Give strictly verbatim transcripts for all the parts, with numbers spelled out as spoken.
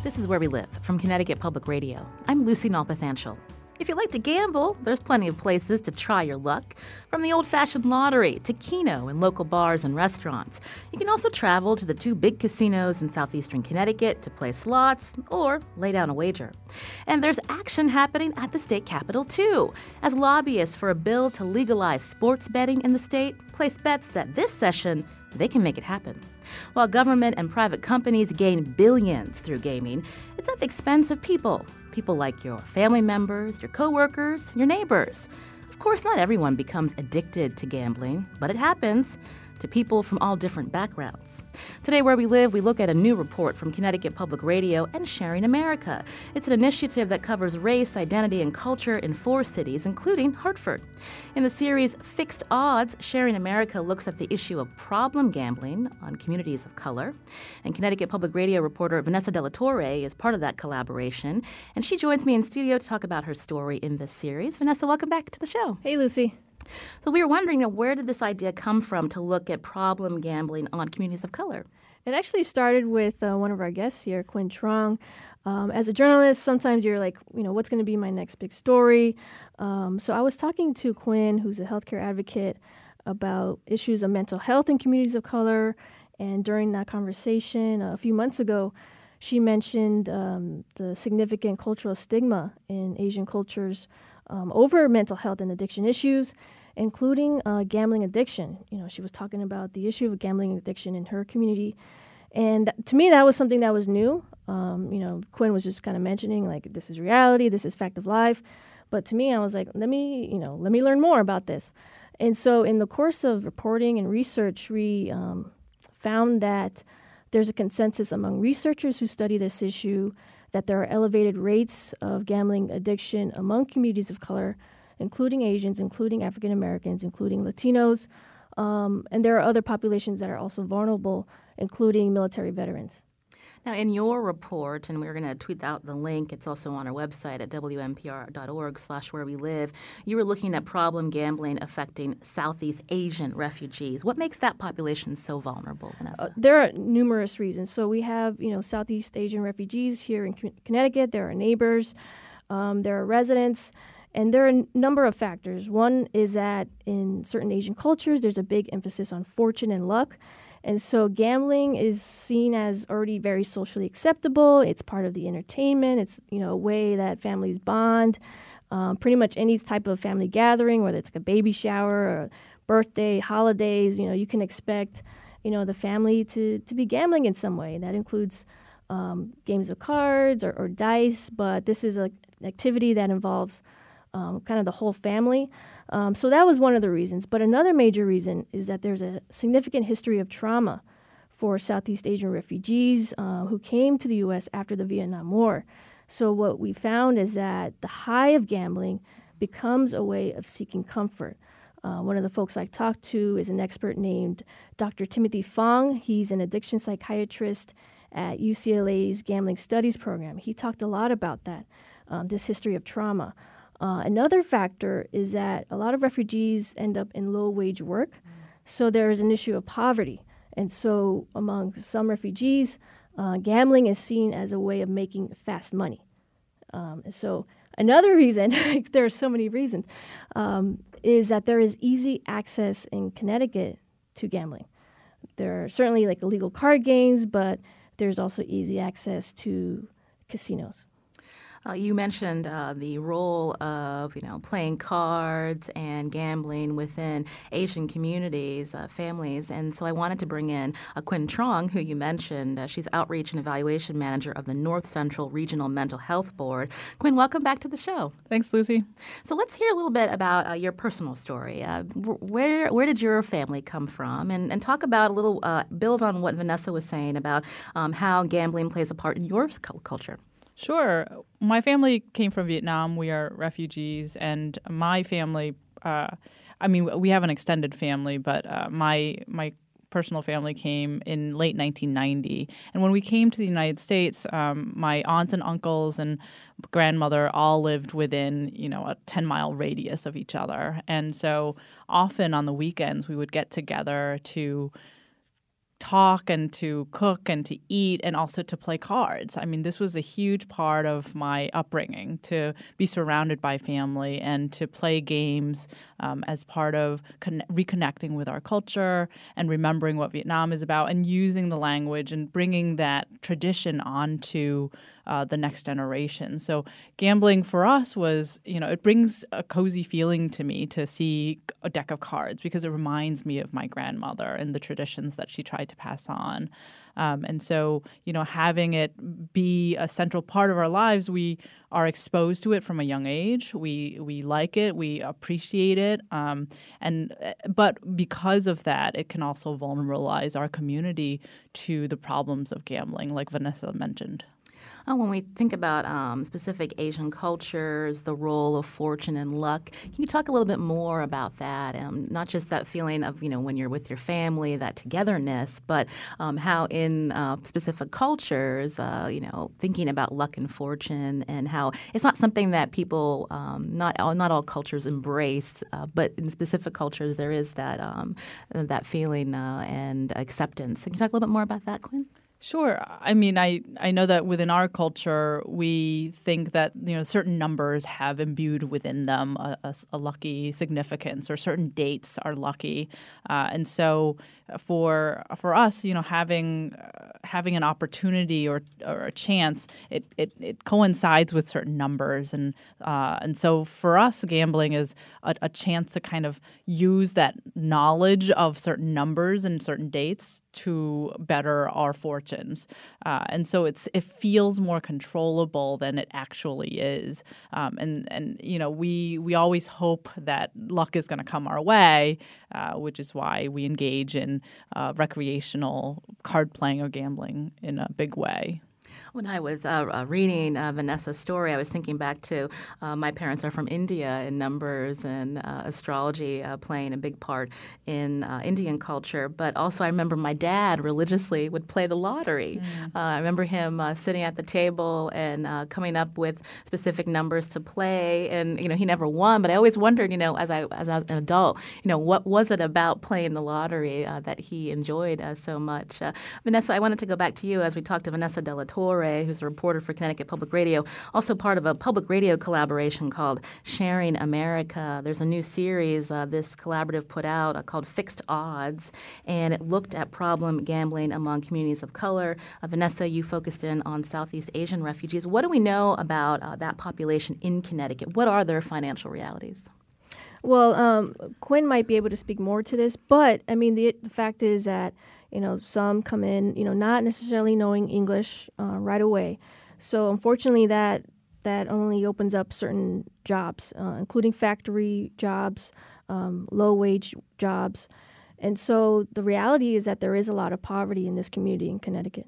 This is Where We Live from Connecticut Public Radio. I'm Lucy Nalpathanchel. If you like to gamble, there's plenty of places to try your luck. From the old-fashioned lottery to Keno in local bars and restaurants. You can also travel to the two big casinos in southeastern Connecticut to play slots or lay down a wager. And there's action happening at the state capitol, too, as lobbyists for a bill to legalize sports betting in the state place bets that this session they can make it happen. While government and private companies gain billions through gaming, it's at the expense of people. People like your family members, your coworkers, your neighbors. Of course, not everyone becomes addicted to gambling, but it happens to people from all different backgrounds. Today, Where We Live, we look at a new report from Connecticut Public Radio and Sharing America. It's an initiative that covers race, identity, and culture in four cities, including Hartford. In the series Fixed Odds, Sharing America looks at the issue of problem gambling on communities of color. And Connecticut Public Radio reporter Vanessa De La Torre is part of that collaboration. And she joins me in studio to talk about her story in this series. Vanessa, welcome back to the show. Hey, Lucy. So we were wondering, you know, where did this idea come from to look at problem gambling on communities of color? It actually started with uh, one of our guests here, Quinn Trong. Um, as a journalist, sometimes you're like, you know, what's going to be my next big story? Um, so I was talking to Quinn, who's a healthcare advocate, about issues of mental health in communities of color. And during that conversation uh, a few months ago, she mentioned um, the significant cultural stigma in Asian cultures um, over mental health and addiction issues, including uh, gambling addiction. You know, she was talking about the issue of gambling addiction in her community. And th- to me, that was something that was new. Um, you know, Quinn was just kind of mentioning, like, this is reality, this is fact of life. But to me, I was like, let me, you know, let me learn more about this. And so in the course of reporting and research, we um, found that there's a consensus among researchers who study this issue that there are elevated rates of gambling addiction among communities of color, including Asians, including African Americans, including Latinos. Um, and there are other populations that are also vulnerable, including military veterans. Now, in your report, and we're going to tweet out the link, it's also on our website at W M P R dot org slash where we live, you were looking at problem gambling affecting Southeast Asian refugees. What makes that population so vulnerable, Vanessa? Uh, there are numerous reasons. So we have, you know, Southeast Asian refugees here in Connecticut. There are neighbors. Um, there are residents. And there are a number of factors. One is that in certain Asian cultures, there's a big emphasis on fortune and luck. And so gambling is seen as already very socially acceptable. It's part of the entertainment. It's, you know, a way that families bond. Um, pretty much any type of family gathering, whether it's like a baby shower or birthday, holidays, you know, you can expect, you know, the family to, to be gambling in some way. That includes um, games of cards or, or dice, but this is a, an activity that involves Um, kind of the whole family. Um, so that was one of the reasons. But another major reason is that there's a significant history of trauma for Southeast Asian refugees uh, who came to the U S after the Vietnam War. So what we found is that the high of gambling becomes a way of seeking comfort. Uh, one of the folks I talked to is an expert named Doctor Timothy Fong. He's an addiction psychiatrist at U C L A's Gambling Studies program. He talked a lot about that, um, this history of trauma. Uh, another factor is that a lot of refugees end up in low-wage work, mm. so there is an issue of poverty. And so among some refugees, uh, gambling is seen as a way of making fast money. Um, so another reason, there are so many reasons, um, is that there is easy access in Connecticut to gambling. There are certainly like illegal card games, but there's also easy access to casinos. Uh, you mentioned uh, the role of, you know, playing cards and gambling within Asian communities, uh, families, and so I wanted to bring in uh, Quinn Trong, who you mentioned. Uh, she's Outreach and Evaluation Manager of the North Central Regional Mental Health Board. Quinn, welcome back to the show. Thanks, Lucy. So let's hear a little bit about uh, your personal story. Uh, where where did your family come from? And, and talk about a little, uh, build on what Vanessa was saying about um, how gambling plays a part in your culture. Sure. My family came from Vietnam. We are refugees, and my family, uh, I mean, we have an extended family, but uh, my my personal family came in late nineteen ninety. And when we came to the United States, um, my aunts and uncles and grandmother all lived within, you know, a ten-mile radius of each other. And so often on the weekends, we would get together to talk and to cook and to eat and also to play cards. I mean, this was a huge part of my upbringing, to be surrounded by family and to play games um, as part of con- reconnecting with our culture and remembering what Vietnam is about and using the language and bringing that tradition onto Uh, the next generation. So gambling for us was, you know, it brings a cozy feeling to me to see a deck of cards because it reminds me of my grandmother and the traditions that she tried to pass on. Um, and so, you know, having it be a central part of our lives, we are exposed to it from a young age. We we like it, we appreciate it, um, and but because of that, it can also vulnerabilize our community to the problems of gambling, like Vanessa mentioned. Oh, when we think about um, specific Asian cultures, the role of fortune and luck, can you talk a little bit more about that? Um, not just that feeling of, you know, when you're with your family, that togetherness, but um, how in uh, specific cultures, uh, you know, thinking about luck and fortune and how it's not something that people, um, not all, not all cultures embrace, uh, but in specific cultures there is that um, that feeling uh, and acceptance. Can you talk a little bit more about that, Quinn? Sure. I mean, I, I know that within our culture, we think that, you know, certain numbers have imbued within them a, a, a lucky significance, or certain dates are lucky. Uh, and so for for us, you know, having uh, having an opportunity or or a chance, it, it, it coincides with certain numbers. And uh, and so for us, gambling is a, a chance to kind of use that knowledge of certain numbers and certain dates to better our fortunes. Uh, and so it's it feels more controllable than it actually is. Um, and, and, you know, we we always hope that luck is going to come our way, uh, which is why we engage in uh, recreational card playing or gambling in a big way. When I was uh, uh, reading uh, Vanessa's story, I was thinking back to uh, my parents are from India, and numbers and uh, astrology uh, playing a big part in uh, Indian culture. But also I remember my dad religiously would play the lottery. Mm. Uh, I remember him uh, sitting at the table and uh, coming up with specific numbers to play. And, you know, he never won, but I always wondered, you know, as I as I was an adult, you know, what was it about playing the lottery uh, that he enjoyed uh, so much? Uh, Vanessa, I wanted to go back to you as we talked to Vanessa De La Torre, who's a reporter for Connecticut Public Radio, also part of a public radio collaboration called Sharing America. There's a new series uh, this collaborative put out uh, called Fixed Odds, and it looked at problem gambling among communities of color. Uh, Vanessa, you focused in on Southeast Asian refugees. What do we know about uh, that population in Connecticut? What are their financial realities? Well, um, Quinn might be able to speak more to this, but I mean, the, the fact is that, you know, some come in, you know, not necessarily knowing English uh, right away. So unfortunately, that that only opens up certain jobs, uh, including factory jobs, um, low-wage jobs. And so the reality is that there is a lot of poverty in this community in Connecticut.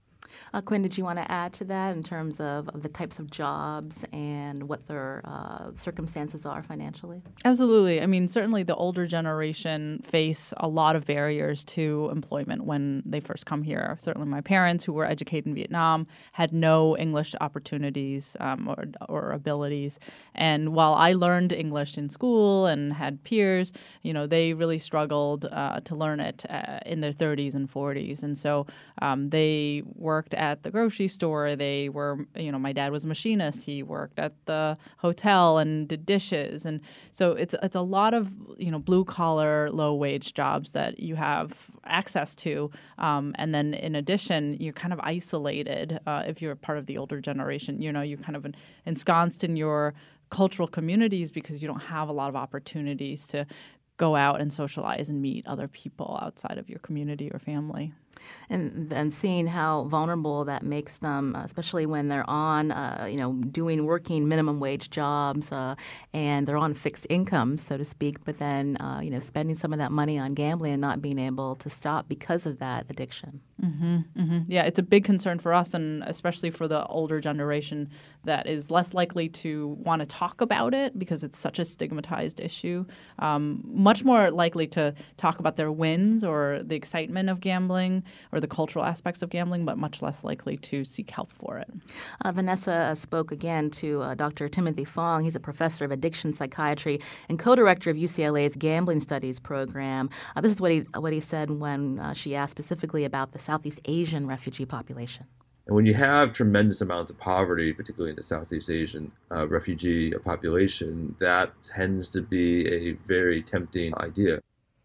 Uh, Quinn, did you want to add to that in terms of, of the types of jobs and what their uh, circumstances are financially? Absolutely. I mean, certainly the older generation face a lot of barriers to employment when they first come here. Certainly my parents, who were educated in Vietnam, had no English opportunities um, or, or abilities. And while I learned English in school and had peers, you know, they really struggled uh, to learn it uh, in their thirties and forties. And so um, they worked at the grocery store. They were, you know, my dad was a machinist. He worked at the hotel and did dishes. And so it's it's a lot of, you know, blue collar, low wage jobs that you have access to. Um, and then in addition, you're kind of isolated uh, if you're part of the older generation. You know, you're kind of ensconced in your cultural communities because you don't have a lot of opportunities to go out and socialize and meet other people outside of your community or family. And then seeing how vulnerable that makes them, especially when they're on, uh, you know, doing working minimum wage jobs uh, and they're on fixed incomes, so to speak, but then, uh, you know, spending some of that money on gambling and not being able to stop because of that addiction. Mm-hmm, mm-hmm. Yeah, it's a big concern for us, and especially for the older generation that is less likely to want to talk about it because it's such a stigmatized issue. Um, much more likely to talk about their wins or the excitement of gambling or the cultural aspects of gambling, but much less likely to seek help for it. Uh, Vanessa uh, spoke again to uh, Doctor Timothy Fong. He's a professor of addiction psychiatry and co-director of U C L A's Gambling Studies program. Uh, this is what he what he said when uh, she asked specifically about the Southeast Asian refugee population. And when you have tremendous amounts of poverty, particularly in the Southeast Asian uh, refugee population, that tends to be a very tempting idea.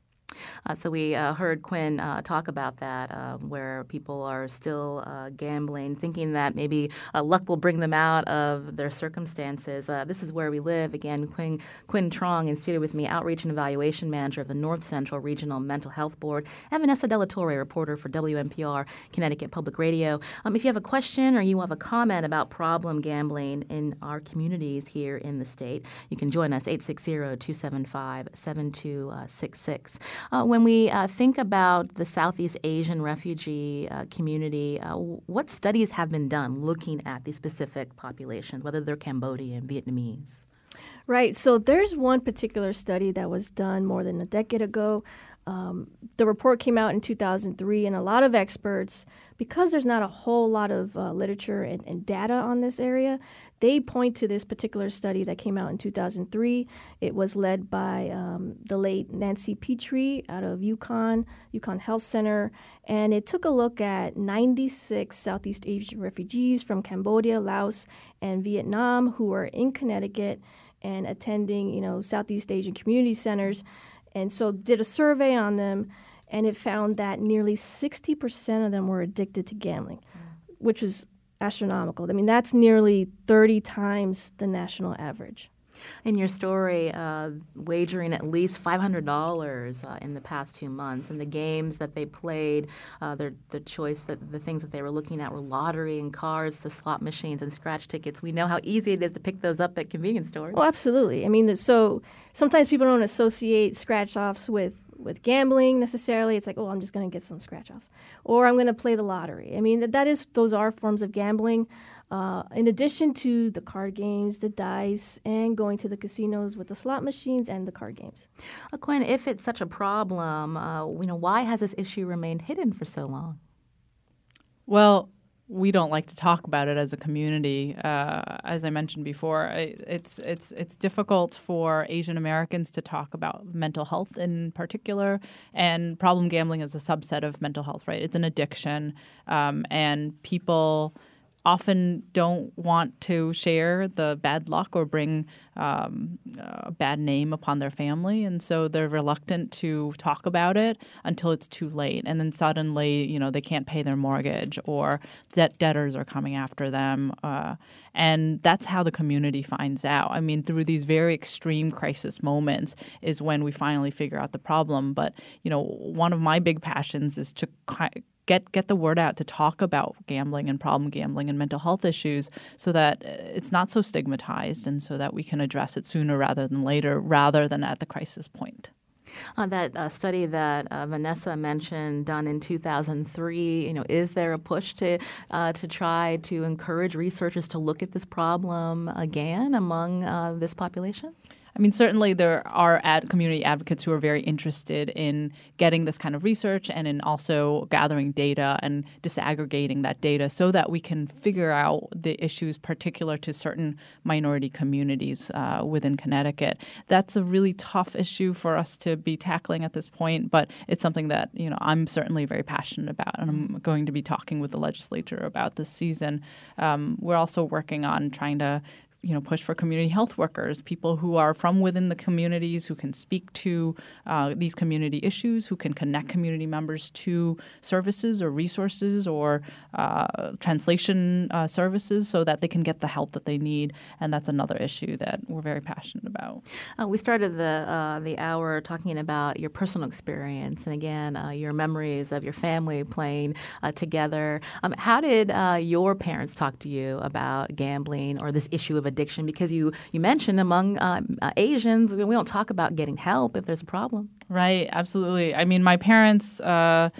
Uh, so we uh, heard Quinn uh, talk about that, uh, where people are still uh, gambling, thinking that maybe uh, luck will bring them out of their circumstances. Uh, this is where we live. Again, Quinn, Quinn Trong in studio with me, Outreach and Evaluation Manager of the North Central Regional Mental Health Board, and Vanessa De La Torre, reporter for W N P R, Connecticut Public Radio. Um, if you have a question or you have a comment about problem gambling in our communities here in the state, you can join us, eight six zero, two seven five, seven two six six. Uh, when we uh, think about the Southeast Asian refugee uh, community, uh, what studies have been done looking at these specific populations, whether they're Cambodian, Vietnamese? Right. So there's one particular study that was done more than a decade ago. Um, the report came out in two thousand three, and a lot of experts, because there's not a whole lot of uh, literature and, and data on this area, they point to this particular study that came out in two thousand three. It was led by um, the late Nancy Petrie out of UConn, UConn Health Center, and it took a look at ninety-six Southeast Asian refugees from Cambodia, Laos, and Vietnam who were in Connecticut and attending, you know, Southeast Asian community centers. And so did a survey on them, and it found that nearly sixty percent of them were addicted to gambling, mm. which was astronomical. I mean, that's nearly thirty times the national average. In your story, uh, wagering at least five hundred dollars uh, in the past two months, and the games that they played, uh, their the choice that the things that they were looking at were lottery and cards, the slot machines and scratch tickets. We know how easy it is to pick those up at convenience stores. Oh, absolutely. I mean, so sometimes people don't associate scratch-offs with with gambling necessarily. It's like, oh, I'm just going to get some scratch-offs, or I'm going to play the lottery. I mean, that, that is those are forms of gambling. Uh, in addition to the card games, the dice, and going to the casinos with the slot machines and the card games. Uh, Quinn, if it's such a problem, uh, you know, why has this issue remained hidden for so long? Well, we don't like to talk about it as a community. Uh, as I mentioned before, it's it's it's difficult for Asian Americans to talk about mental health in particular, and problem gambling is a subset of mental health, right? It's an addiction, um, and people often don't want to share the bad luck or bring um, a bad name upon their family, and so they're reluctant to talk about it until it's too late. And then suddenly, you know, they can't pay their mortgage, or debt debtors are coming after them, uh, and that's how the community finds out. I mean, through these very extreme crisis moments is when we finally figure out the problem. But you know, one of my big passions is to Get get the word out, to talk about gambling and problem gambling and mental health issues, so that it's not so stigmatized, and so that we can address it sooner rather than later, rather than at the crisis point. Uh, that uh, study that uh, Vanessa mentioned, done in two thousand three, you know, is there a push to uh, to try to encourage researchers to look at this problem again among uh, this population? I mean, certainly there are ad community advocates who are very interested in getting this kind of research and in also gathering data and disaggregating that data so that we can figure out the issues particular to certain minority communities uh, within Connecticut. That's a really tough issue for us to be tackling at this point, but it's something that, you know, I'm certainly very passionate about, and I'm going to be talking with the legislature about this season. Um, we're also working on trying to you know, push for community health workers, people who are from within the communities, who can speak to uh, these community issues, who can connect community members to services or resources or uh, translation uh, services so that they can get the help that they need. And that's another issue that we're very passionate about. Uh, we started the uh, the hour talking about your personal experience and, again, uh, your memories of your family playing uh, together. Um, how did uh, your parents talk to you about gambling or this issue of addiction? Because you, you mentioned among uh, uh, Asians, we don't talk about getting help if there's a problem. Right, absolutely. I mean, my parents, uh,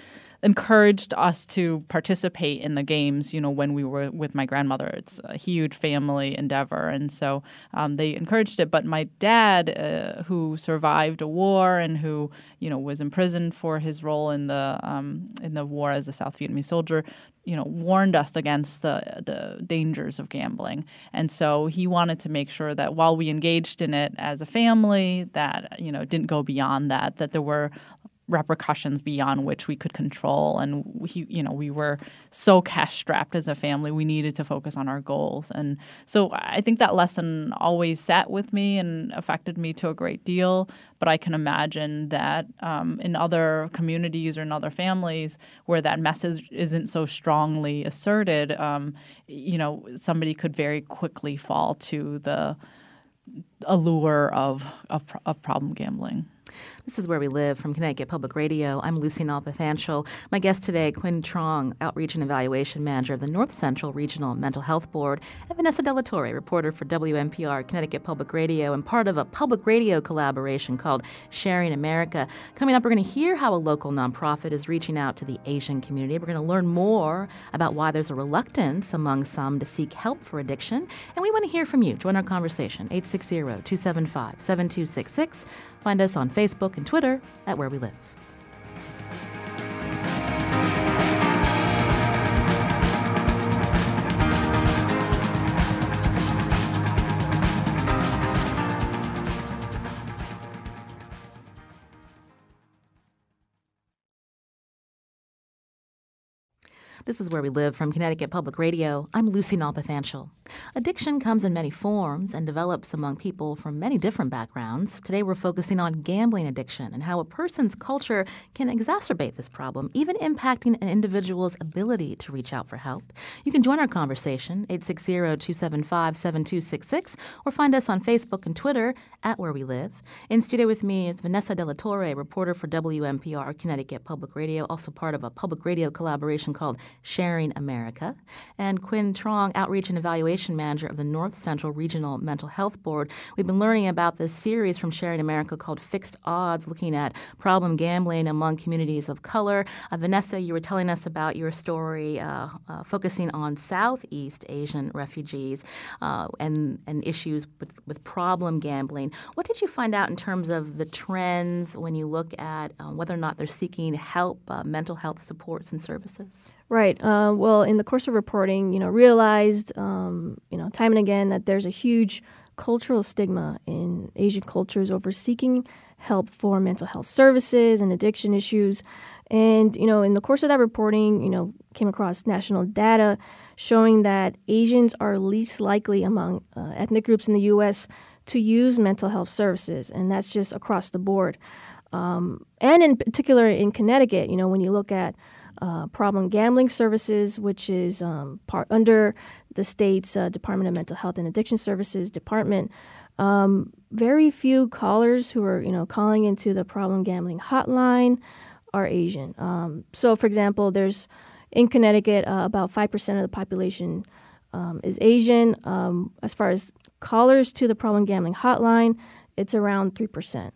encouraged us to participate in the games, you know, when we were with my grandmother. It's a huge family endeavor. And so um, they encouraged it. But my dad, uh, who survived a war and who, you know, was imprisoned for his role in the um, in the war as a South Vietnamese soldier, you know, warned us against the the dangers of gambling. And so he wanted to make sure that while we engaged in it as a family, that, you know, it didn't go beyond that, that there were repercussions beyond which we could control. And he, you know, we were so cash strapped as a family, we needed to focus on our goals. And so I think that lesson always sat with me and affected me to a great deal. But I can imagine that um, in other communities or in other families where that message isn't so strongly asserted, um, you know, somebody could very quickly fall to the allure of, of, of problem gambling. This is Where We Live from Connecticut Public Radio. I'm Lucy Nalpathanchel. My guest today, Quinn Trong, Outreach and Evaluation Manager of the North Central Regional Mental Health Board, and Vanessa De La Torre, reporter for W N P R Connecticut Public Radio and part of a public radio collaboration called Sharing America. Coming up, we're going to hear how a local nonprofit is reaching out to the Asian community. We're going to learn more about why there's a reluctance among some to seek help for addiction. And we want to hear from you. Join our conversation, eight six zero, two seven five, seven two six six. Find us on Facebook and Twitter at Where We Live. This is Where We Live from Connecticut Public Radio. I'm Lucy Nalpathanchel. Addiction comes in many forms and develops among people from many different backgrounds. Today we're focusing on gambling addiction and how a person's culture can exacerbate this problem, even impacting an individual's ability to reach out for help. You can join our conversation, eight six zero, two seven five, seven two six six, or find us on Facebook and Twitter at Where We Live. In studio with me is Vanessa De La Torre, reporter for W N P R Connecticut Public Radio, also part of a public radio collaboration called Sharing America, and Quinn Trong, Outreach and Evaluation Manager of the North Central Regional Mental Health Board. We've been learning about this series from Sharing America called Fixed Odds, looking at problem gambling among communities of color. Uh, Vanessa, you were telling us about your story uh, uh, focusing on Southeast Asian refugees uh, and, and issues with, with problem gambling. What did you find out in terms of the trends when you look at uh, whether or not they're seeking help, uh, mental health supports and services? Right. Uh, well, in the course of reporting, you know, realized, um, you know, time and again that there's a huge cultural stigma in Asian cultures over seeking help for mental health services and addiction issues. And, you know, in the course of that reporting, you know, came across national data showing that Asians are least likely among uh, ethnic groups in the U S to use mental health services. And that's just across the board. Um, and in particular in Connecticut, you know, when you look at Uh, problem gambling services, which is um, part under the state's uh, Department of Mental Health and Addiction Services department. Um, very few callers who are, you know, calling into the problem gambling hotline are Asian. Um, so, for example, there's in Connecticut uh, about five percent of the population um, is Asian. Um, as far as callers to the problem gambling hotline, it's around three percent.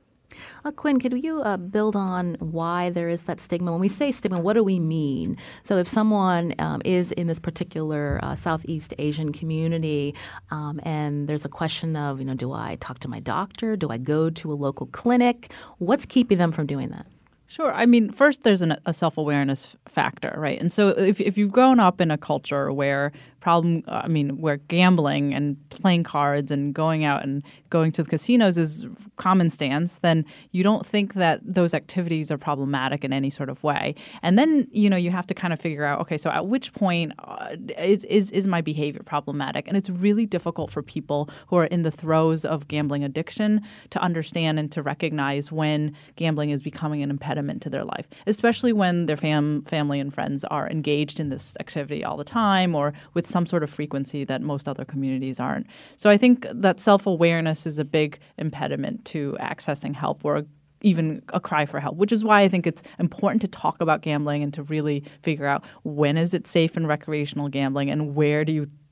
Uh, Quinn, could you uh, build on why there is that stigma? When we say stigma, what do we mean? So if someone um, is in this particular uh, Southeast Asian community um, and there's a question of, you know, do I talk to my doctor? Do I go to a local clinic? What's keeping them from doing that? Sure. I mean, first, there's an, a self-awareness factor, right? And so if, if you've grown up in a culture where problem, I mean, where gambling and playing cards and going out and going to the casinos is common stance, then you don't think that those activities are problematic in any sort of way. And then, you know, you have to kind of figure out, okay, so at which point uh, is, is, is my behavior problematic? And it's really difficult for people who are in the throes of gambling addiction to understand and to recognize when gambling is becoming an impediment to their life, especially when their fam- family and friends are engaged in this activity all the time or with some sort of frequency that most other communities aren't. So I think that self-awareness is a big impediment to accessing help or even a cry for help, which is why I think it's important to talk about gambling and to really figure out when is it safe and recreational gambling and where do you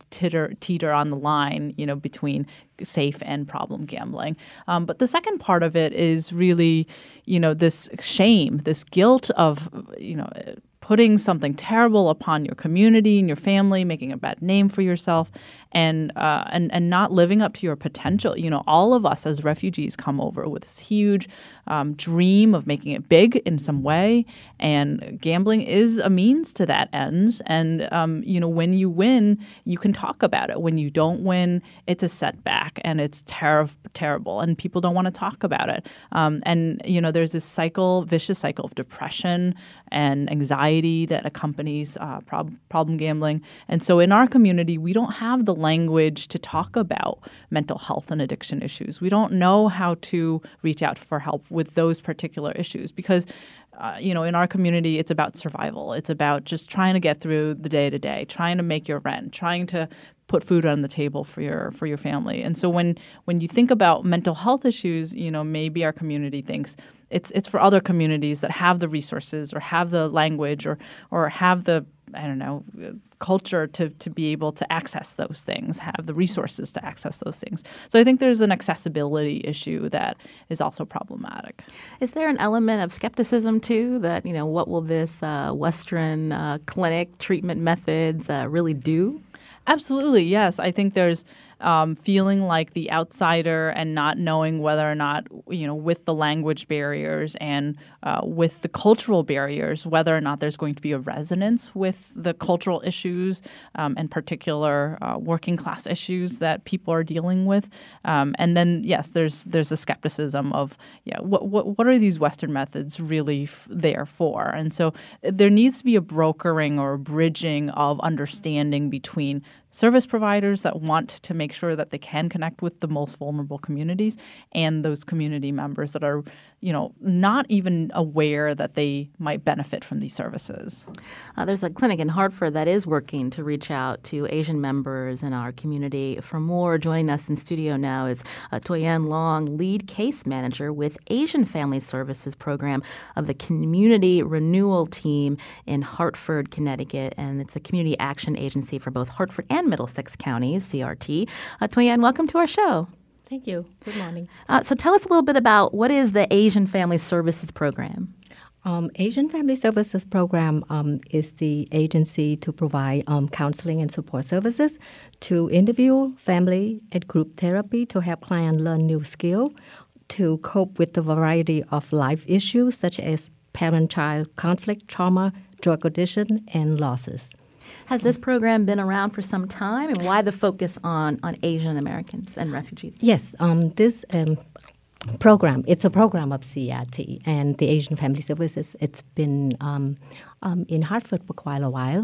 titter, teeter on the line, you know, between safe and problem gambling. Um, but the second part of it is really, you know, this shame, this guilt of, you know, putting something terrible upon your community and your family, making a bad name for yourself, and uh, and and not living up to your potential. You know, all of us as refugees come over with this huge um, dream of making it big in some way, and gambling is a means to that end. And um, you know, when you win, you can talk about it. When you don't win, it's a setback, and it's ter- terrible, and people don't want to talk about it. Um, and you know, there's this cycle, vicious cycle of depression and anxiety that accompanies uh, prob- problem gambling. And so in our community, we don't have the language to talk about mental health and addiction issues. We don't know how to reach out for help with those particular issues because, uh, you know, in our community, it's about survival. It's about just trying to get through the day to day, trying to make your rent, trying to put food on the table for your for your family. And so when when you think about mental health issues, you know, maybe our community thinks it's it's for other communities that have the resources or have the language or or have the, I don't know, culture to, to be able to access those things, have the resources to access those things. So I think there's an accessibility issue that is also problematic. Is there an element of skepticism, too, that, you know, what will this uh, Western uh, clinic treatment methods uh, really do? Absolutely, yes. I think there's um, feeling like the outsider and not knowing whether or not, you know, with the language barriers and uh, with the cultural barriers, whether or not there's going to be a resonance with the cultural issues um, and particular uh, working class issues that people are dealing with. Um, and then, yes, there's there's a skepticism of, yeah, what what, what are these Western methods really f- there for? And so there needs to be a brokering or a bridging of understanding between service providers that want to make sure that they can connect with the most vulnerable communities and those community members that are, you know, not even aware that they might benefit from these services. Uh, there's a clinic in Hartford that is working to reach out to Asian members in our community. For more, joining us in studio now is uh, Toy-Ann Long, lead case manager with Asian Family Services Program of the Community Renewal Team in Hartford, Connecticut. And it's a community action agency for both Hartford and Middlesex counties, C R T. Uh, Toy-Ann, welcome to our show. Thank you. Good morning. Uh, so tell us a little bit about what is the Asian Family Services Program? Um, Asian Family Services Program um, is the agency to provide um, counseling and support services to individual, family, and group therapy to help clients learn new skills to cope with the variety of life issues such as parent-child conflict, trauma, drug addiction, and losses. Has this program been around for some time, and why the focus on, on Asian Americans and refugees? Yes, um, this um, program, it's a program of C R T and the Asian Family Services. It's been um, um, in Hartford for quite a while,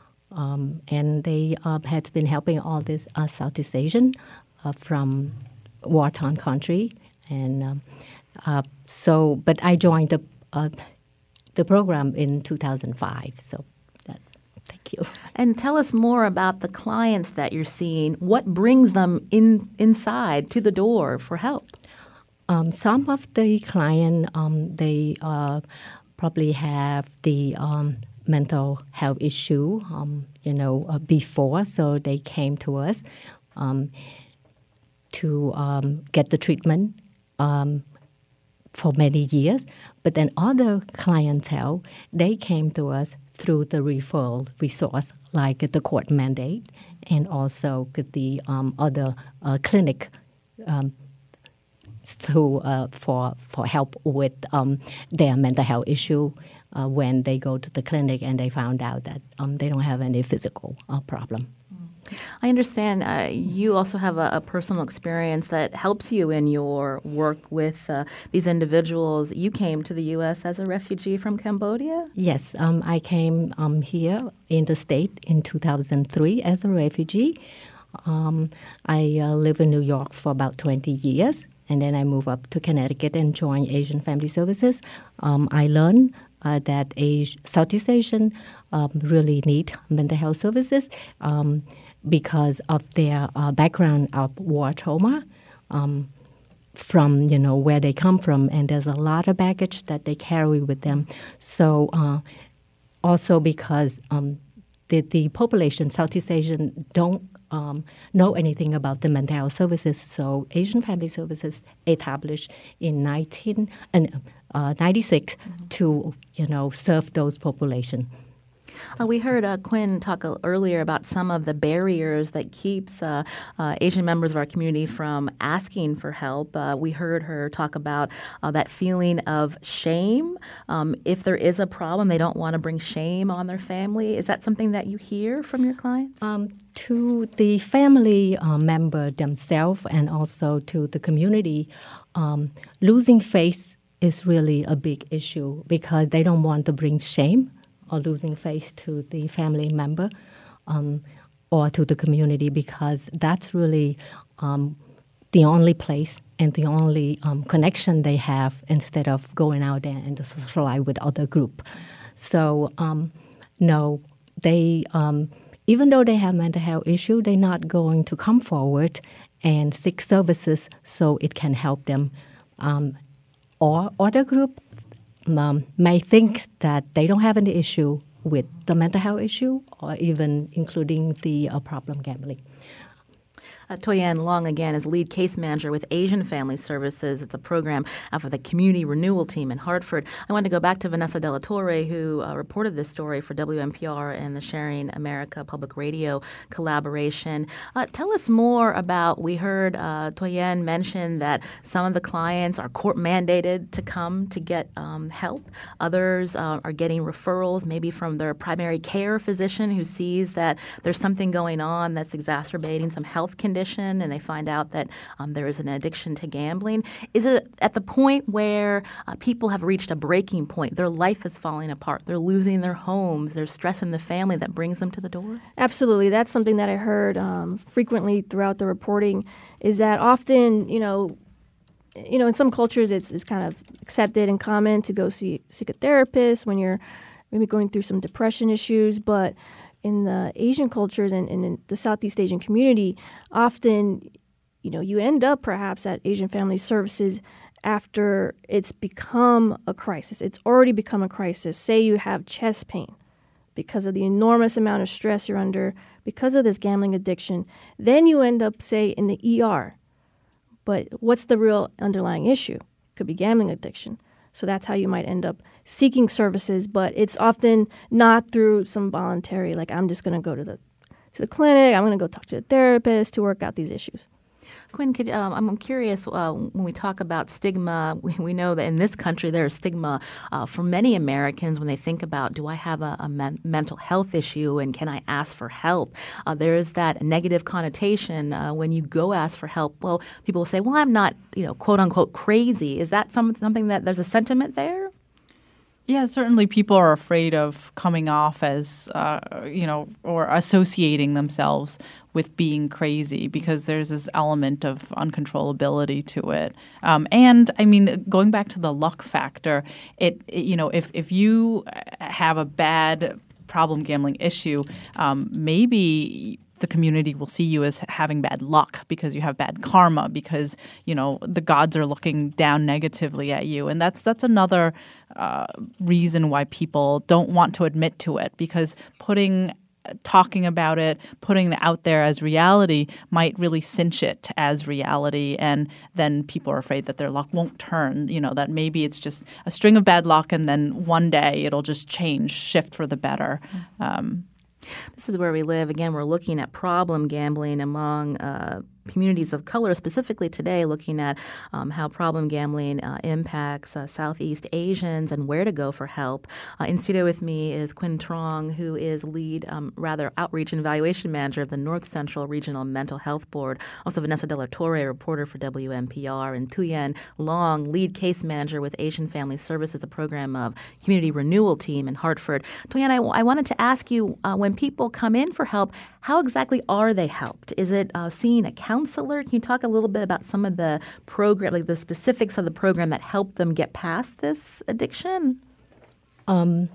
um, and they uh, had been helping all this uh, Southeast Asian uh, from war-torn country. And um, uh, so, but I joined the, uh, the program in two thousand five, so thank you. And tell us more about the clients that you're seeing. What brings them in inside to the door for help? Um, some of the clients, um, they uh, probably have the um, mental health issue, um, you know, uh, before, so they came to us um, to um, get the treatment um, for many years. But then other clientele, they came to us through the referral resource, like the court mandate, and also the um, other uh, clinic um, through uh, for for help with um, their mental health issue uh, when they go to the clinic and they found out that um, they don't have any physical uh, problem. I understand uh, you also have a, a personal experience that helps you in your work with uh, these individuals. You came to the U S as a refugee from Cambodia? Yes, um, I came um, here in the state in two thousand three as a refugee. Um, I uh, lived in New York for about twenty years, and then I moved up to Connecticut and joined Asian Family Services. Um, I learned uh, that Asia, Southeast Asian um, really need mental health services um, because of their uh, background of war trauma, um, from, you know, where they come from, and there's a lot of baggage that they carry with them. So uh, also because um, the, the population, Southeast Asian, don't um, know anything about the mental health services. So Asian Family Services established in nineteen ninety-six mm-hmm. to, you know, serve those population. Uh, we heard uh, Quinn talk uh, earlier about some of the barriers that keeps uh, uh, Asian members of our community from asking for help. Uh, we heard her talk about uh, that feeling of shame. Um, if there is a problem, they don't want to bring shame on their family. Is that something that you hear from your clients? Um, to the family uh, member themselves and also to the community, um, losing faith is really a big issue because they don't want to bring shame or losing face to the family member um, or to the community, because that's really um, the only place and the only um, connection they have instead of going out there and to socialize with other group. So um, no, they um, even though they have mental health issue, they're not going to come forward and seek services so it can help them. Um, or other group Um, may think that they don't have any issue with the mental health issue or even including the uh, problem gambling. Uh, Toyan Long, again, is lead case manager with Asian Family Services. It's a program uh, for the Community Renewal Team in Hartford. I wanted to go back to Vanessa De La Torre, who uh, reported this story for W N P R and the Sharing America Public Radio collaboration. Uh, tell us more about, we heard uh, Toyan mention that some of the clients are court mandated to come to get um, help. Others uh, are getting referrals maybe from their primary care physician who sees that there's something going on that's exacerbating some health conditions, and they find out that um, there is an addiction to gambling. Is it at the point where uh, people have reached a breaking point? Their life is falling apart. They're losing their homes. There's stress in the family that brings them to the door? Absolutely. That's something that I heard um, frequently throughout the reporting, is that often, you know, you know, in some cultures it's, it's kind of accepted and common to go see seek a therapist when you're maybe going through some depression issues, but in the Asian cultures and, and in the Southeast Asian community, often, you know, you end up perhaps at Asian Family Services after it's become a crisis. It's already become a crisis. Say you have chest pain because of the enormous amount of stress you're under because of this gambling addiction. Then you end up, say, in the E R. But what's the real underlying issue? It could be gambling addiction. So that's how you might end up seeking services, but it's often not through some voluntary, like I'm just going to go to the to the clinic, I'm going to go talk to a therapist to work out these issues. Quinn, could, um, I'm curious, uh, when we talk about stigma, we, we know that in this country there is stigma uh, for many Americans when they think about, do I have a, a men- mental health issue and can I ask for help? Uh, there is that negative connotation uh, when you go ask for help. Well, people will say, well, I'm not, you know, quote unquote crazy. Is that some, something that there's a sentiment there? Yeah, certainly people are afraid of coming off as, uh, you know, or associating themselves with being crazy because there's this element of uncontrollability to it. Um, and, I mean, going back to the luck factor, it, it you know, if, if you have a bad problem gambling issue, um, maybe the community will see you as having bad luck because you have bad karma, because, you know, the gods are looking down negatively at you. And that's that's another uh, reason why people don't want to admit to it, because putting talking about it, putting it out there as reality might really cinch it as reality, and then people are afraid that their luck won't turn, you know, that maybe it's just a string of bad luck and then one day it'll just change, shift for the better. Um, This is Where We Live. Again, we're looking at problem gambling among uh, communities of color, specifically today looking at um, how problem gambling uh, impacts uh, Southeast Asians and where to go for help. Uh, in studio with me is Quinn Trong, who is lead, um, rather, outreach and evaluation manager of the North Central Regional Mental Health Board. Also Vanessa De La Torre, reporter for W N P R, and Toyan Long, lead case manager with Asian Family Services, a program of Community Renewal Team in Hartford. Toyan, I, I wanted to ask you, uh, when people come in for help, how exactly are they helped? Is it uh, seeing a counselor? Can you talk a little bit about some of the program, like the specifics of the program that help them get past this addiction? Um,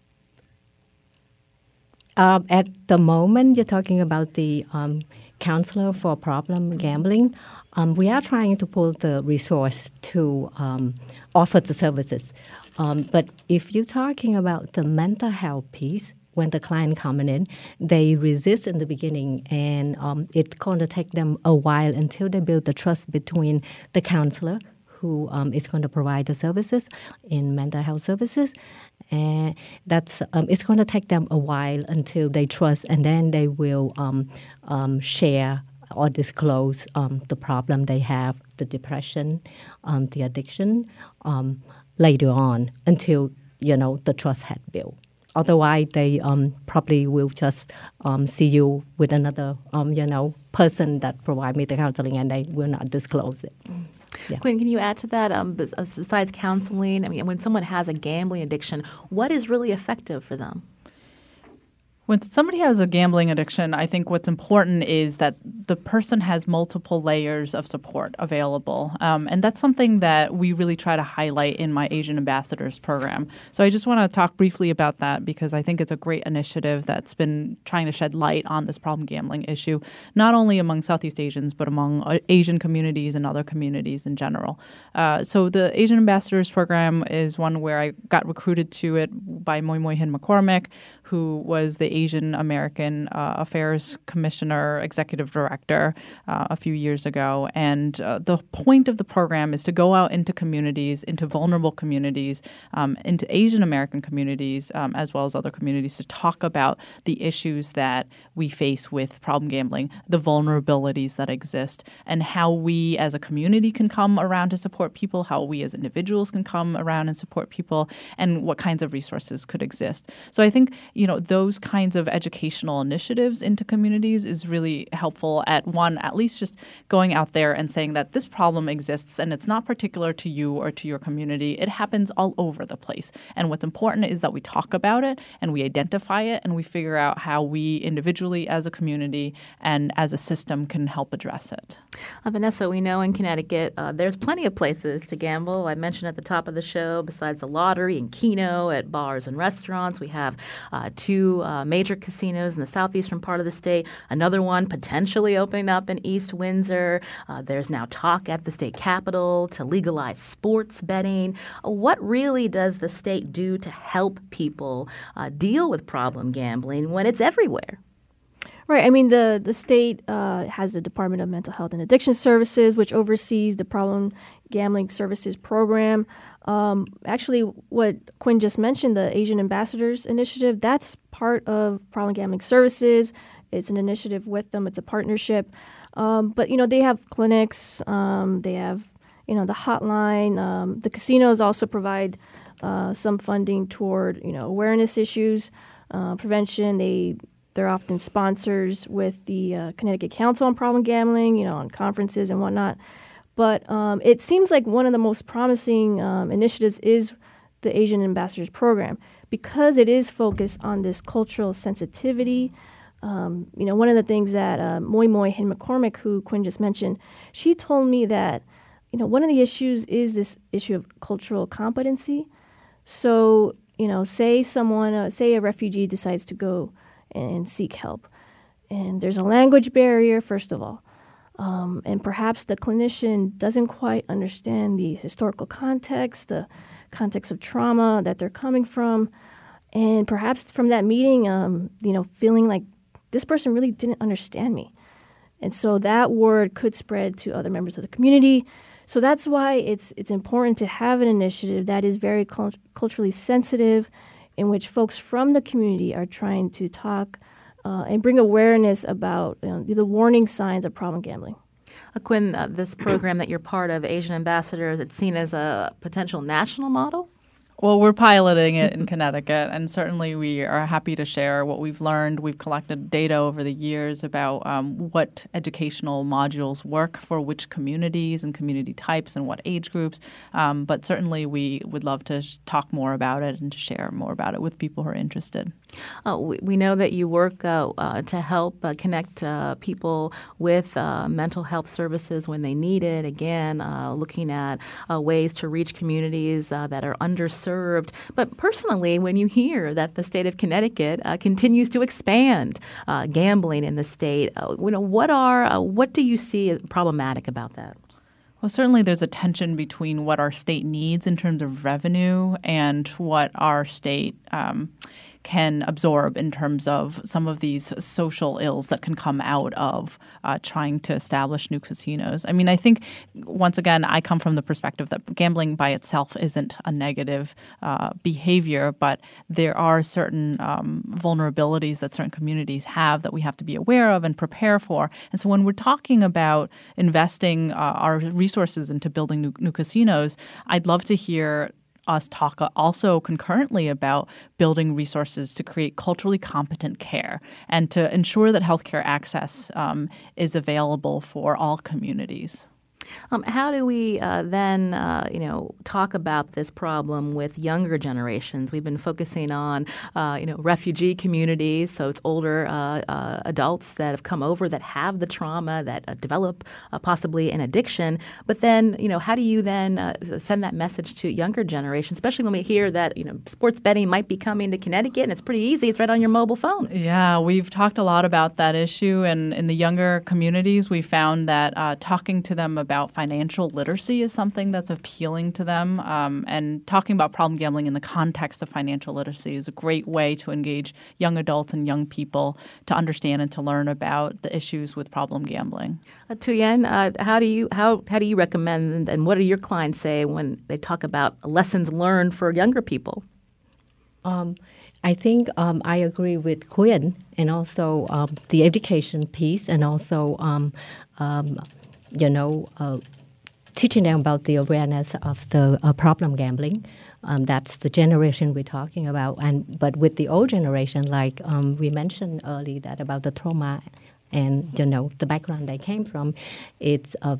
uh, at the moment, you're talking about the um, counselor for problem gambling. Um, we are trying to pull the resource to um, offer the services. Um, but if you're talking about the mental health piece, when the client coming in, they resist in the beginning, and um, it's going to take them a while until they build the trust between the counselor, who um, is going to provide the services in mental health services. And that's um, it's going to take them a while until they trust, and then they will um, um, share or disclose um, the problem they have, the depression, um, the addiction, um, later on until, you know, the trust had built. Otherwise, they um, probably will just um, see you with another, um, you know, person that provide me the counseling, and they will not disclose it. Mm. Yeah. Quinn, can you add to that? Um, besides counseling, I mean, when someone has a gambling addiction, what is really effective for them? When somebody has a gambling addiction, I think what's important is that the person has multiple layers of support available. Um, and that's something that we really try to highlight in my Asian Ambassadors program. So I just want to talk briefly about that because I think it's a great initiative that's been trying to shed light on this problem gambling issue, not only among Southeast Asians, but among Asian communities and other communities in general. Uh, so the Asian Ambassadors program is one where I got recruited to it by Moi Moi Hin McCormick, who was the Asian American uh, Affairs Commissioner, Executive Director uh, a few years ago. And uh, the point of the program is to go out into communities, into vulnerable communities, um, into Asian American communities, um, as well as other communities, to talk about the issues that we face with problem gambling, the vulnerabilities that exist, and how we as a community can come around to support people, how we as individuals can come around and support people, and what kinds of resources could exist. So I think, you know, those kinds of educational initiatives into communities is really helpful at one, at least just going out there and saying that this problem exists and it's not particular to you or to your community. It happens all over the place. And what's important is that we talk about it and we identify it and we figure out how we individually as a community and as a system can help address it. Uh, Vanessa, we know in Connecticut uh, there's plenty of places to gamble. I mentioned at the top of the show, besides the lottery and Keno, at bars and restaurants, we have uh, two uh, major casinos in the southeastern part of the state, another one potentially opening up in East Windsor. Uh, there's now talk at the state capitol to legalize sports betting. Uh, what really does the state do to help people uh, deal with problem gambling when it's everywhere? Right. I mean, the, the state uh, has the Department of Mental Health and Addiction Services, which oversees the Problem Gambling Services Program. Um, actually, what Quinn just mentioned, the Asian Ambassadors Initiative, that's part of Problem Gambling Services. It's an initiative with them. It's a partnership. Um, but, you know, they have clinics. Um, they have, you know, the hotline. Um, the casinos also provide uh, some funding toward, you know, awareness issues, uh, prevention. They They're often sponsors with the uh, Connecticut Council on Problem Gambling, you know, on conferences and whatnot. But um, it seems like one of the most promising um, initiatives is the Asian Ambassadors Program because it is focused on this cultural sensitivity. Um, you know, one of the things that uh, Moi Moi Hin McCormick, who Quinn just mentioned, she told me that, you know, one of the issues is this issue of cultural competency. So, you know, say someone, uh, say a refugee decides to go and seek help. And there's a language barrier, first of all. Um, and perhaps the clinician doesn't quite understand the historical context, the context of trauma that they're coming from. And perhaps from that meeting, um, you know, feeling like this person really didn't understand me. And so that word could spread to other members of the community. So that's why it's it's important to have an initiative that is very cult- culturally sensitive, in which folks from the community are trying to talk uh, and bring awareness about you know, the warning signs of problem gambling. Uh, Quinn, uh, this program that you're part of, Asian Ambassadors, it's seen as a potential national model? Well, we're piloting it in Connecticut, and certainly we are happy to share what we've learned. We've collected data over the years about um, what educational modules work for which communities and community types and what age groups. Um, but certainly we would love to sh- talk more about it and to share more about it with people who are interested. Uh, we, we know that you work uh, uh, to help uh, connect uh, people with uh, mental health services when they need it. Again, uh, looking at uh, ways to reach communities uh, that are underserved. But personally, when you hear that the state of Connecticut uh, continues to expand uh, gambling in the state, uh, you know, what are uh, what do you see as problematic about that? Well, certainly there's a tension between what our state needs in terms of revenue and what our state um, can absorb in terms of some of these social ills that can come out of uh, trying to establish new casinos. I mean, I think, once again, I come from the perspective that gambling by itself isn't a negative uh, behavior, but there are certain um, vulnerabilities that certain communities have that we have to be aware of and prepare for. And so when we're talking about investing uh, our resources into building new, new casinos, I'd love to hear us talk also concurrently about building resources to create culturally competent care and to ensure that healthcare access um, is available for all communities. Um, how do we uh, then, uh, you know, talk about this problem with younger generations? We've been focusing on, uh, you know, refugee communities, so it's older uh, uh, adults that have come over that have the trauma, that uh, develop uh, possibly an addiction. But then, you know, how do you then uh, send that message to younger generations, especially when we hear that, you know, sports betting might be coming to Connecticut, and it's pretty easy. It's right on your mobile phone. Yeah, we've talked a lot about that issue, and in the younger communities, we found that uh, talking to them about financial literacy is something that's appealing to them. Um, and talking about problem gambling in the context of financial literacy is a great way to engage young adults and young people to understand and to learn about the issues with problem gambling. Uh, Thuyen, uh, how do you how how do you recommend, and what do your clients say when they talk about lessons learned for younger people? Um, I think um, I agree with Quinn, and also um, the education piece, and also um, um, you know, uh, teaching them about the awareness of the uh, problem gambling. Um, that's the generation we're talking about. And but with the old generation, like um, we mentioned earlier, that about the trauma and, you know, the background they came from, it's a,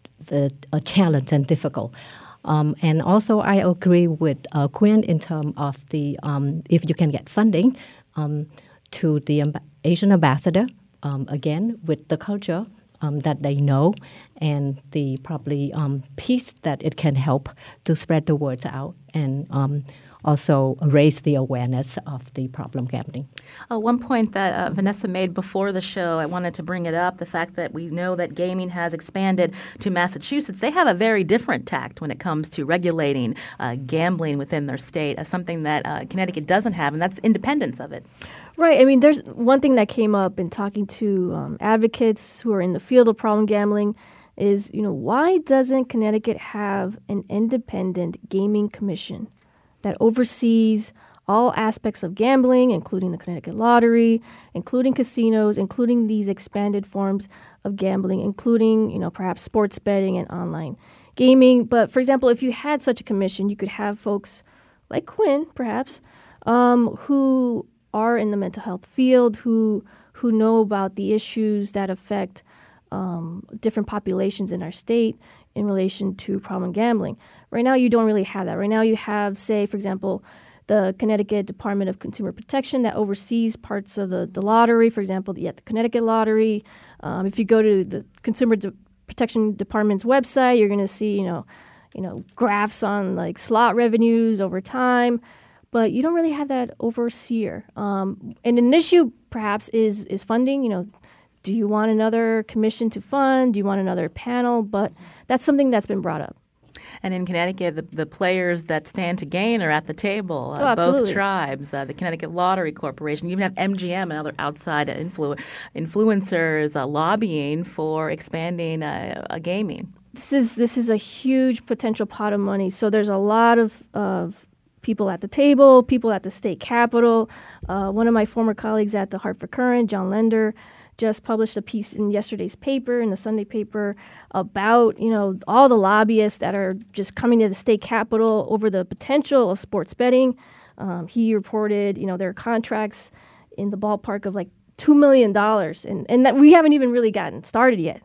a, a challenge and difficult. Um, and also, I agree with uh, Quinn in terms of the um, if you can get funding um, to the amb- Asian ambassador, um, again, with the culture Um, that they know, and the probably um, piece that it can help to spread the words out, and um, also raise the awareness of the problem gambling. Uh, one point that uh, Vanessa made before the show, I wanted to bring it up, the fact that we know that gaming has expanded to Massachusetts. They have a very different tact when it comes to regulating uh, gambling within their state, as something that uh, Connecticut doesn't have, and that's independence of it. Right. I mean, there's one thing that came up in talking to um, advocates who are in the field of problem gambling is, you know, why doesn't Connecticut have an independent gaming commission that oversees all aspects of gambling, including the Connecticut Lottery, including casinos, including these expanded forms of gambling, including, you know, perhaps sports betting and online gaming. But, for example, if you had such a commission, you could have folks like Quinn, perhaps, um, who are in the mental health field, who who know about the issues that affect um, different populations in our state in relation to problem gambling. Right now, you don't really have that. Right now, you have, say, for example, the Connecticut Department of Consumer Protection that oversees parts of the, the lottery. For example, the, yeah, the Connecticut Lottery. Um, if you go to the Consumer De- Protection Department's website, you're going to see, you know, you know, graphs on like slot revenues over time. But you don't really have that overseer. Um, and an issue, perhaps, is is funding. You know, do you want another commission to fund? Do you want another panel? But that's something that's been brought up. And in Connecticut, the, the players that stand to gain are at the table. Uh, oh, both tribes, uh, the Connecticut Lottery Corporation, you even have M G M and other outside influ- influencers uh, lobbying for expanding uh, uh, gaming. This is this is a huge potential pot of money. So there's a lot of of people at the table, people at the state capitol. Uh, one of my former colleagues at the Hartford Courant, John Lender, just published a piece in yesterday's paper, in the Sunday paper, about, you know, all the lobbyists that are just coming to the state capitol over the potential of sports betting. Um, he reported, you know, there are contracts in the ballpark of like two million dollars, and, and that we haven't even really gotten started yet.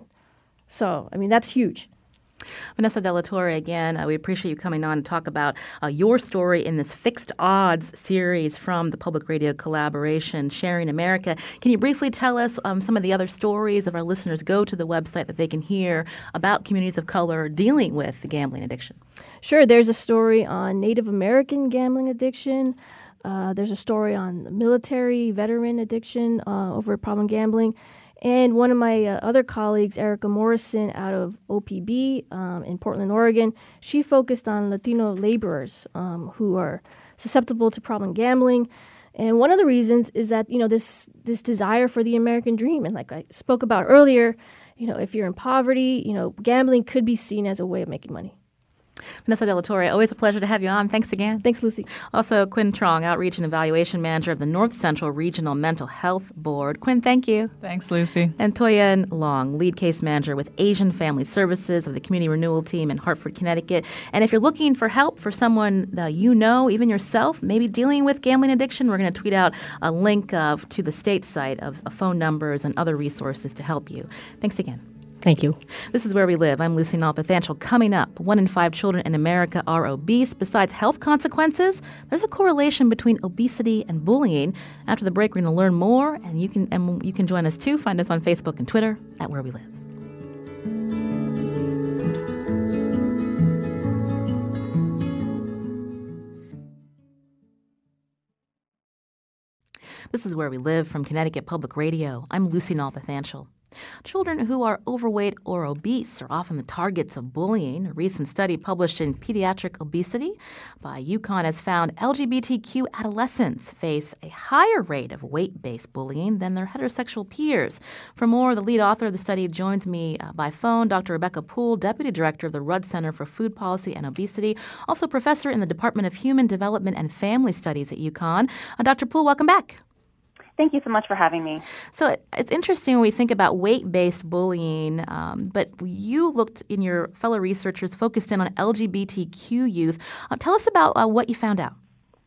So, I mean, that's huge. Vanessa De La Torre, again, uh, we appreciate you coming on to talk about uh, your story in this Fixed Odds series from the Public Radio collaboration, Sharing America. Can you briefly tell us um, some of the other stories of our listeners go to the website that they can hear about communities of color dealing with the gambling addiction? Sure. There's a story on Native American gambling addiction. Uh, there's a story on military veteran addiction uh, over problem gambling. And one of my uh, other colleagues, Erica Morrison, out of O P B um, in Portland, Oregon, she focused on Latino laborers um, who are susceptible to problem gambling. And one of the reasons is that, you know, this this desire for the American dream. And like I spoke about earlier, you know, if you're in poverty, you know, gambling could be seen as a way of making money. Vanessa De La Torre, always a pleasure to have you on. Thanks again. Thanks, Lucy. Also, Quinn Trong, Outreach and Evaluation Manager of the North Central Regional Mental Health Board. Quinn, thank you. Thanks, Lucy. And Toyin Long, Lead Case Manager with Asian Family Services of the Community Renewal Team in Hartford, Connecticut. And if you're looking for help for someone that you know, even yourself, maybe dealing with gambling addiction, we're going to tweet out a link uh, to the state site of uh, phone numbers and other resources to help you. Thanks again. Thank you. This is Where We Live. I'm Lucy Nalpathanchel. Coming up, one in five children in America are obese. Besides health consequences, there's a correlation between obesity and bullying. After the break, we're going to learn more, and you can and you can join us too. Find us on Facebook and Twitter at Where We Live. This is Where We Live from Connecticut Public Radio. I'm Lucy Nalpathanchel. Children who are overweight or obese are often the targets of bullying. A recent study published in Pediatric Obesity by UConn has found L G B T Q adolescents face a higher rate of weight-based bullying than their heterosexual peers. For more, the lead author of the study joins me uh, by phone, Doctor Rebecca Poole, Deputy Director of the Rudd Center for Food Policy and Obesity, also professor in the Department of Human Development and Family Studies at UConn. Uh, Doctor Poole, welcome back. Thank you so much for having me. So it's interesting when we think about weight-based bullying, um, but you looked in your fellow researchers focused in on L G B T Q youth. Uh, tell us about uh, what you found out.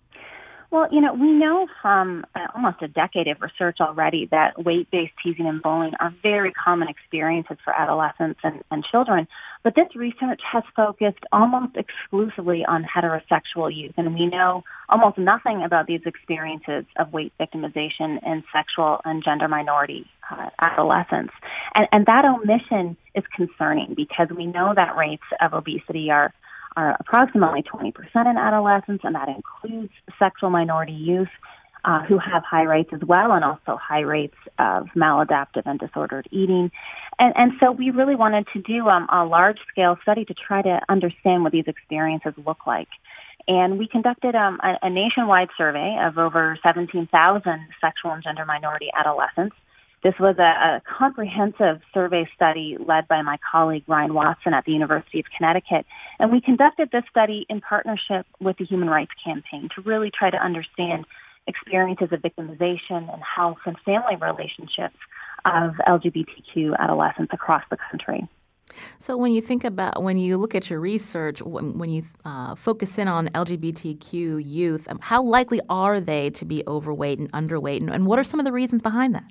Well, you know, we know from uh, almost a decade of research already that weight-based teasing and bullying are very common experiences for adolescents and, and children. But this research has focused almost exclusively on heterosexual youth, and we know almost nothing about these experiences of weight victimization in sexual and gender minority uh, adolescents. And, and that omission is concerning because we know that rates of obesity are are approximately twenty percent in adolescents, and that includes sexual minority youth uh, who have high rates as well, and also high rates of maladaptive and disordered eating. And, and so we really wanted to do um, a large-scale study to try to understand what these experiences look like. And we conducted um, a, a nationwide survey of over seventeen thousand sexual and gender minority adolescents. This was a, a comprehensive survey study led by my colleague Ryan Watson at the University of Connecticut. And we conducted this study in partnership with the Human Rights Campaign to really try to understand experiences of victimization and health and family relationships of L G B T Q adolescents across the country. So when you think about, when you look at your research, when, when you uh, focus in on L G B T Q youth, um, how likely are they to be overweight and underweight? And, and what are some of the reasons behind that?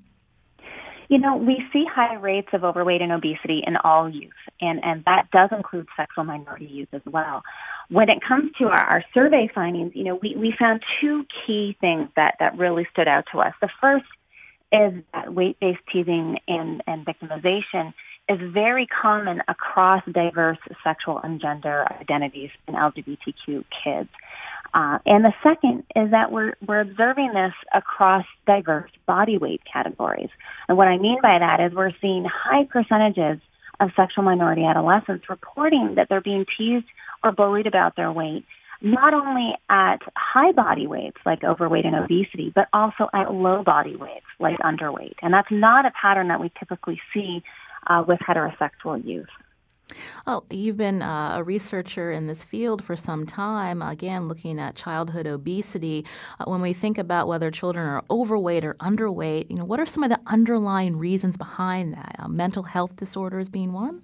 You know, we see high rates of overweight and obesity in all youth, and, and that does include sexual minority youth as well. When it comes to our, our survey findings, you know, we, we found two key things that, that really stood out to us. The first is that weight-based teasing and, and victimization is very common across diverse sexual and gender identities in L G B T Q kids. Uh, and the second is that we're we're observing this across diverse body weight categories. And what I mean by that is we're seeing high percentages of sexual minority adolescents reporting that they're being teased or bullied about their weight, not only at high body weights like overweight and obesity, but also at low body weights like underweight. And that's not a pattern that we typically see uh, with heterosexual youth. Oh, you've been uh, a researcher in this field for some time, again, looking at childhood obesity. Uh, when we think about whether children are overweight or underweight, you know, what are some of the underlying reasons behind that? Uh, mental health disorders being one?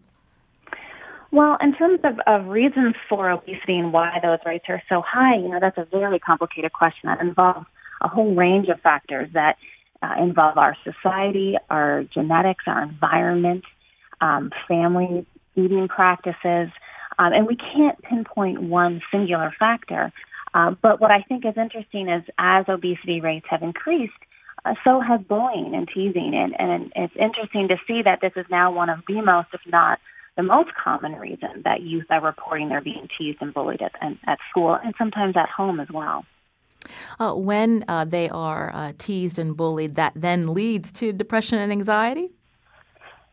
Well, in terms of, of reasons for obesity and why those rates are so high, you know, that's a very complicated question that involves a whole range of factors that uh, involve our society, our genetics, our environment, um, family, eating practices, um, and we can't pinpoint one singular factor. Uh, but what I think is interesting is as obesity rates have increased, uh, so has bullying and teasing. And, and it's interesting to see that this is now one of the most, if not the most common reason that youth are reporting they're being teased and bullied at, at school and sometimes at home as well. Uh, when uh, they are uh, teased and bullied, that then leads to depression and anxiety?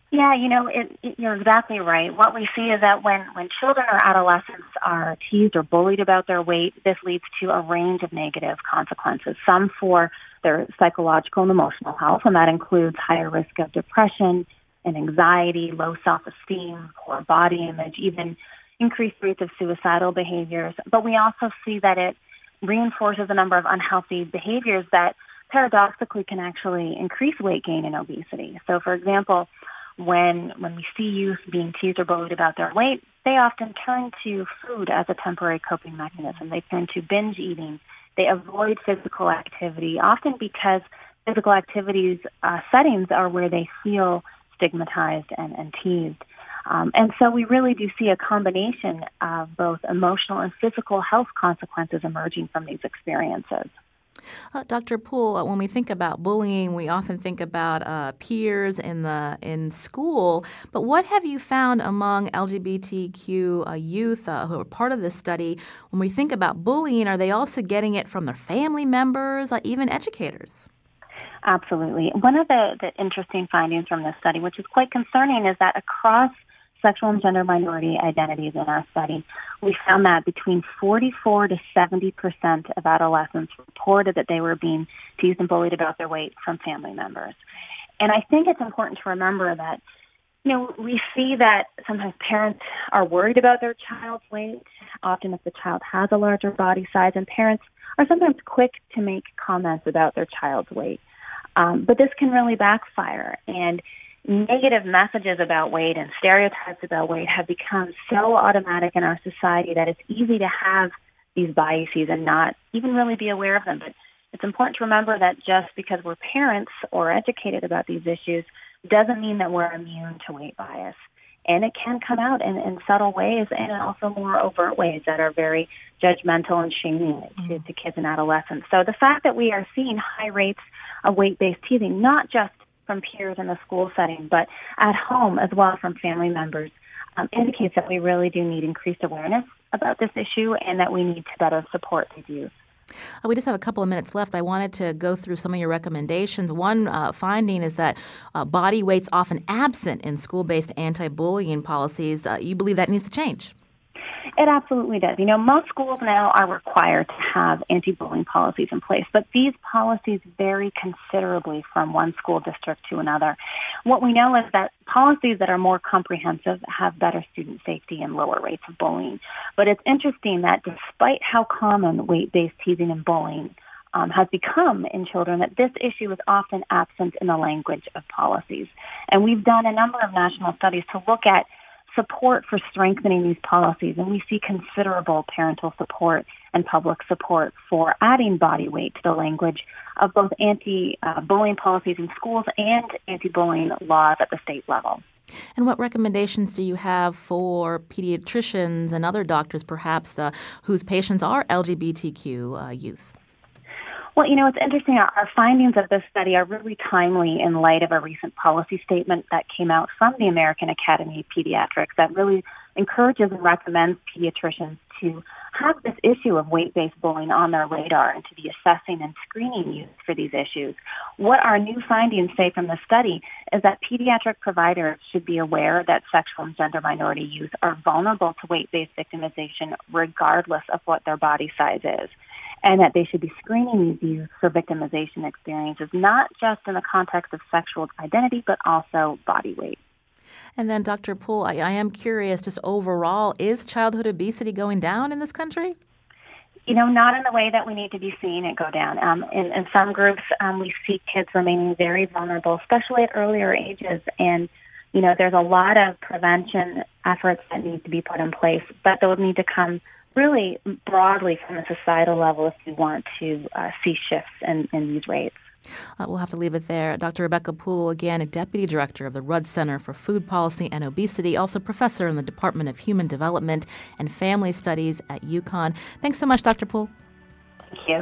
Yeah, you know, it, it, you're exactly right. What we see is that when, when children or adolescents are teased or bullied about their weight, this leads to a range of negative consequences, some for their psychological and emotional health, and that includes higher risk of depression and anxiety, low self-esteem, poor body image, even increased rates of suicidal behaviors. But we also see that it reinforces a number of unhealthy behaviors that paradoxically can actually increase weight gain and obesity. So, for example, when when we see youth being teased or bullied about their weight, they often turn to food as a temporary coping mechanism. They turn to binge eating. They avoid physical activity, often because physical activities uh, settings are where they feel stigmatized and, and teased. Um, and so we really do see a combination of both emotional and physical health consequences emerging from these experiences. Uh, Doctor Poole, uh, when we think about bullying, we often think about uh, peers in the in school. But what have you found among L G B T Q uh, youth uh, who are part of this study? When we think about bullying, are they also getting it from their family members, uh, even educators? Absolutely. One of the, the interesting findings from this study, which is quite concerning, is that across sexual and gender minority identities in our study, we found that between forty-four to seventy percent of adolescents reported that they were being teased and bullied about their weight from family members. And I think it's important to remember that, you know, we see that sometimes parents are worried about their child's weight, often if the child has a larger body size, and parents are sometimes quick to make comments about their child's weight. Um, but this can really backfire, and negative messages about weight and stereotypes about weight have become so automatic in our society that it's easy to have these biases and not even really be aware of them. But it's important to remember that just because we're parents or educated about these issues doesn't mean that we're immune to weight bias. And it can come out in, in subtle ways and also more overt ways that are very judgmental and shaming to, to kids and adolescents. So the fact that we are seeing high rates of weight-based teasing, not just from peers in the school setting, but at home as well from family members, um, indicates that we really do need increased awareness about this issue and that we need to better support these youth. Uh, we just have a couple of minutes left. I wanted to go through some of your recommendations. One uh, finding is that uh, body weight's often absent in school-based anti-bullying policies. Uh, you believe that needs to change? It absolutely does. You know, most schools now are required to have anti-bullying policies in place, but these policies vary considerably from one school district to another. What we know is that policies that are more comprehensive have better student safety and lower rates of bullying. But it's interesting that despite how common weight-based teasing and bullying um, has become in children, that this issue is often absent in the language of policies. And we've done a number of national studies to look at support for strengthening these policies, and we see considerable parental support and public support for adding body weight to the language of both anti-bullying policies in schools and anti-bullying laws at the state level. And what recommendations do you have for pediatricians and other doctors, perhaps, uh, whose patients are L G B T Q uh, youth? Well, you know, it's interesting. Our, our findings of this study are really timely in light of a recent policy statement that came out from the American Academy of Pediatrics that really encourages and recommends pediatricians to have this issue of weight-based bullying on their radar and to be assessing and screening youth for these issues. What our new findings say from the study is that pediatric providers should be aware that sexual and gender minority youth are vulnerable to weight-based victimization regardless of what their body size is, and that they should be screening these youth for victimization experiences, not just in the context of sexual identity, but also body weight. And then, Doctor Poole, I, I am curious, just overall, is childhood obesity going down in this country? You know, not in the way that we need to be seeing it go down. Um, in, in some groups, um, we see kids remaining very vulnerable, especially at earlier ages. And, you know, there's a lot of prevention efforts that need to be put in place, but those need to come really broadly from a societal level if we want to uh, see shifts in, in these rates. Uh, we'll have to leave it there. Doctor Rebecca Poole, again, a Deputy Director of the Rudd Center for Food Policy and Obesity, also Professor in the Department of Human Development and Family Studies at UConn. Thanks so much, Doctor Poole. Thank you.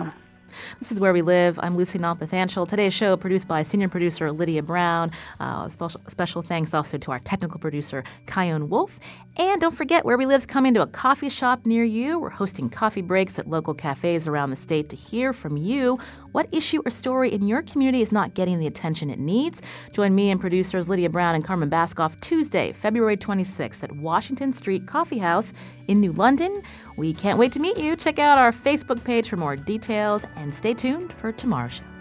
This is Where We Live. I'm Lucy Nalpathanchel. Today's show produced by senior producer Lydia Brown. Uh, special, special thanks also to our technical producer, Kyone Wolf. And don't forget, Where We Live's coming to a coffee shop near you. We're hosting coffee breaks at local cafes around the state to hear from you. What issue or story in your community is not getting the attention it needs? Join me and producers Lydia Brown and Carmen Baskoff Tuesday, February twenty-sixth at Washington Street Coffee House in New London. We can't wait to meet you. Check out our Facebook page for more details and stay tuned for tomorrow's show.